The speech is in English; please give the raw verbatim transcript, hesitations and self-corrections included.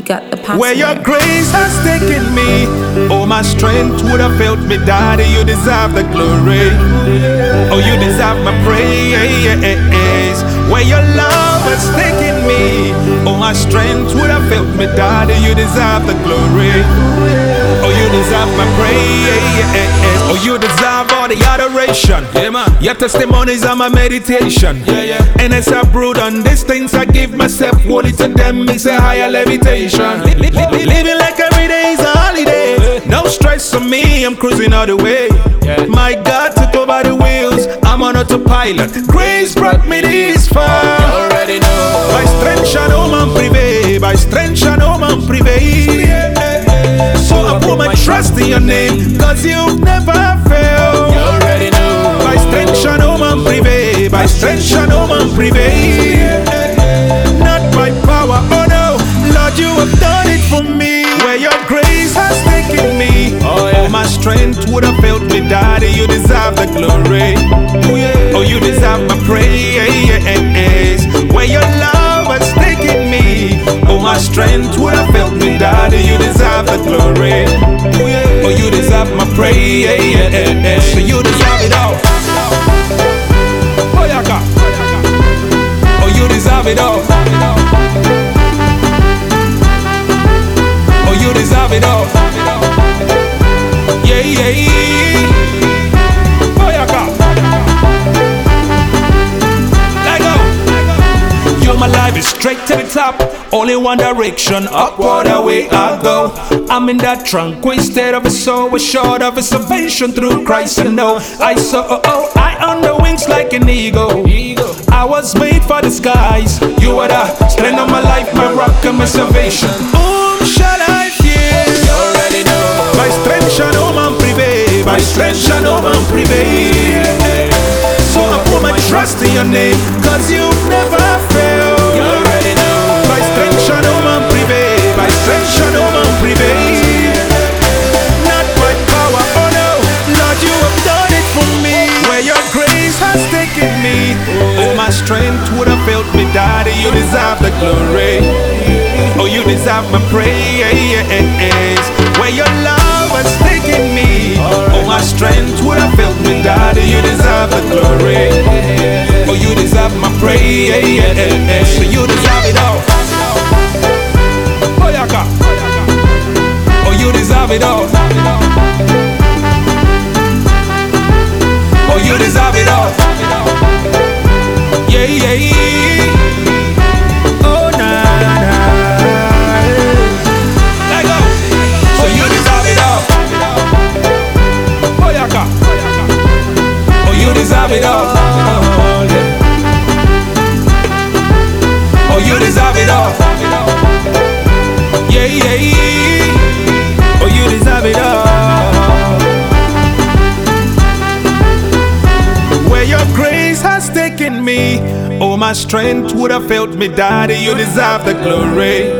got the password. Where your grace has taken me, oh my strength would have failed me, Daddy. You deserve the glory. Oh, you deserve my praise. Where your love has taken me, oh my strength would have failed me, Daddy. You deserve the glory. Oh, you deserve my praise. Oh, you deserve all the adoration. Yeah, man. Your testimonies are my meditation. Yeah, yeah. And as I brood on these things, I give myself wholly to them. It's a higher levitation. Li li li living like every day is a holiday. No stress on me, I'm cruising all the way. Yeah. My God took over the wheels, I'm on autopilot. Grace brought me this far. You already know. By strength shall no man prevail. By strength shall no man prevail. Yeah. So I put my trust in your name, cause you've never failed. You already know. By strength shall no man prevail. By strength shall no man prevail. Not by power, oh no. Lord, you have done it for me. Where your grace has taken me, oh, yeah. Oh my strength would have failed me, Daddy. You deserve the glory. Oh, yeah. Oh, you deserve my praise. Where your love has taken me, oh my strength would have failed me, Daddy. You deserve the glory. Oh, yeah. Oh, you deserve my praise. So you deserve it all. Oh, yeah, God. Oh, you deserve it all. Oh, you deserve it all. Yeah, yeah, yeah. Oh, yeah, God. Let go. Yo, my life is straight to the top. Only one direction, upward away I go. I'm in that tranquil state of a soul, assured of a salvation through Christ. I know I saw, oh, oh, I on the wings like an eagle. I was made for the skies. You are the strength of my life, my rock and my salvation. Whom shall I fear? You already know. By strength shall no man prevail. By strength shall no man prevail. So I put my trust in your name, cause you've never failed. You already know. By strength shall no man prevail. By strength shall no man prevail. Not by power, oh no. Lord, you have done it for me. Where your grace has taken me, oh my strength would have failed me, Daddy. You deserve the glory. Oh, you deserve my praise. Where your love has taken me, oh my strength would have failed me, Daddy. You deserve the glory. Oh, you deserve my praise. So you deserve it all. Oh, yeah, God. Oh, you deserve it all. Oh, you deserve it all. Yeah, yeah, yeah. Oh, nah, nah. Let go. So you deserve it all. Oh, yeah, God. Oh, you deserve it all. Yeah. Oh, you deserve it all. Yeah, yeah, yeah. Oh, you deserve it all. Where your grace has taken me, oh my strength would have failed me, Daddy. You deserve the glory.